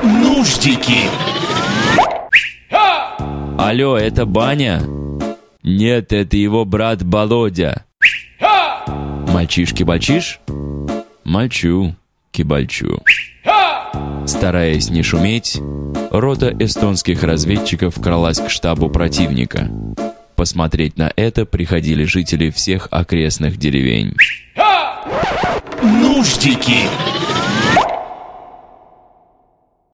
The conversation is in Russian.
Нуждики. Алло, это Баня? Нет, это его брат Володя. Мальчиш-кибальчиш? Мальчу, кибальчу. Стараясь не шуметь, рота эстонских разведчиков кралась к штабу противника. Посмотреть на это приходили жители всех окрестных деревень. Нуждики.